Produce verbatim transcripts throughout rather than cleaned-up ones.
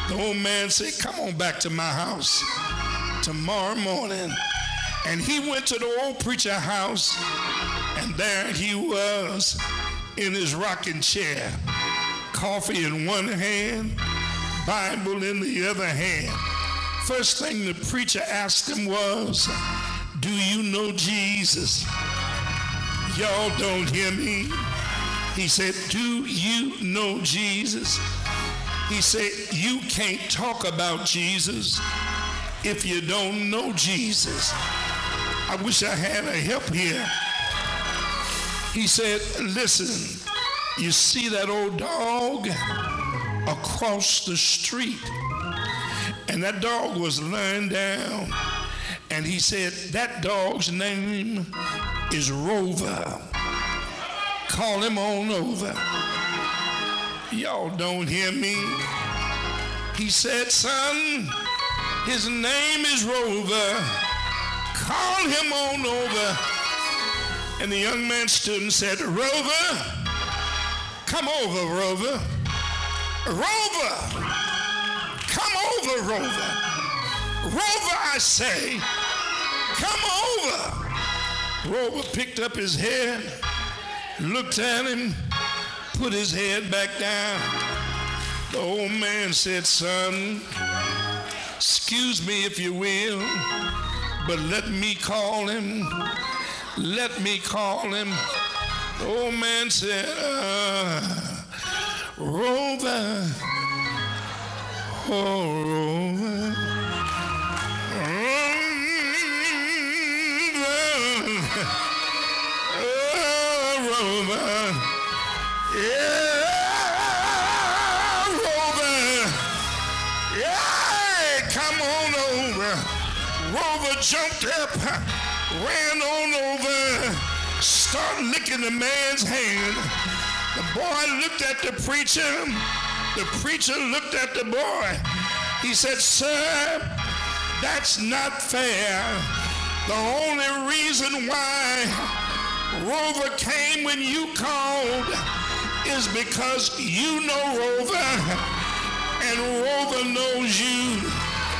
The old man said, come on back to my house tomorrow morning. And he went to the old preacher house, and there he was in his rocking chair, coffee in one hand, Bible in the other hand. First thing the preacher asked him was, do you know Jesus? Y'all don't hear me. He said, do you know Jesus? He said, you can't talk about Jesus if you don't know Jesus. I wish I had a help here. He said, listen, you see that old dog across the street? And that dog was lying down. And he said, that dog's name is Rover. Call him on over. Y'all don't hear me. He said, son, his name is Rover. Call him on over. And the young man stood and said, Rover, come over, Rover. Rover, come over, Rover. Rover, I say, come over. Rover picked up his head, looked at him, put his head back down. The old man said, son, excuse me if you will, but let me call him. Let me call him. The old man said, uh, Rover, oh, Rover, oh, Rover, yeah, Rover, yeah, come on over. Rover jumped up, ran on over, started licking the man's hand. The boy looked at the preacher. The preacher looked at the boy. He said, sir, that's not fair. The only reason why Rover came when you called is because you know Rover and Rover knows you.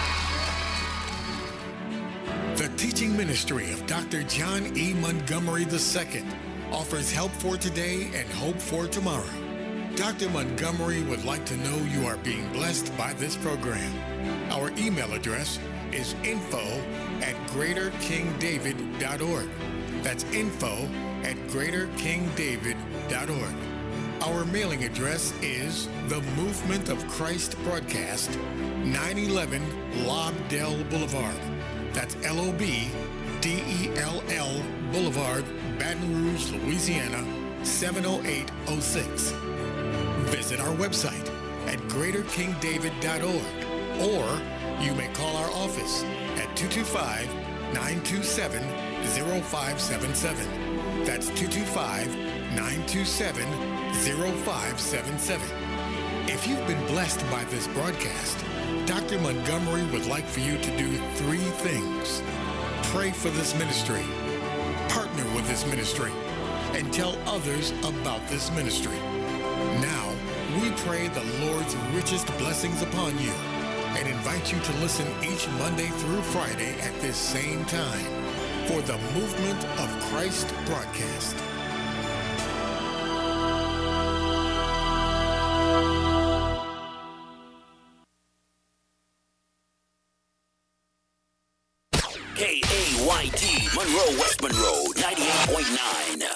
The teaching ministry of Doctor John E. Montgomery the Second offers help for today and hope for tomorrow. Doctor Montgomery would like to know you are being blessed by this program. Our email address is info at greater king david dot org. That's info at greater king david dot org. Our mailing address is The Movement of Christ Broadcast, nine eleven Lobdell Boulevard. That's L O B D E L L Boulevard, Baton Rouge, Louisiana, seven oh eight oh six. Visit our website at greater king david dot org, or you may call our office at two two five, nine two seven, zero five seven seven. That's two two five, nine two seven, zero five seven seven. If you've been blessed by this broadcast, Doctor Montgomery would like for you to do three things. Pray for this ministry, partner with this ministry, and tell others about this ministry. Now, we pray the Lord's richest blessings upon you and invite you to listen each Monday through Friday at this same time for the Movement of Christ broadcast. K A Y T, Monroe, West Monroe, ninety-eight point nine.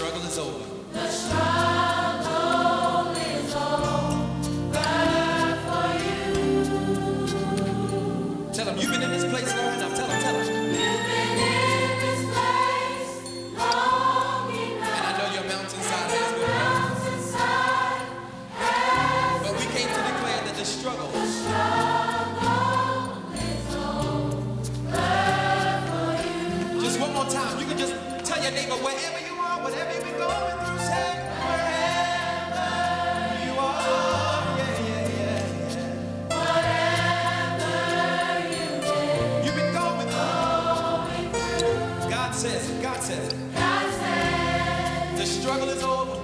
struggle is over. The struggle is over for you. Tell them you've been in this place long enough. Tell them, tell them. You've been in this place long enough. And I know your mountainside has been rough. Mountainside has But we came to declare that the struggle, the struggle is over for you. just one more time, you can just tell your neighbor wherever you are, whatever you've been going through, say wherever you are, yeah, yeah, yeah, yeah. Whatever you did, You've been going through. going through, God says, God says, God said, the struggle is over.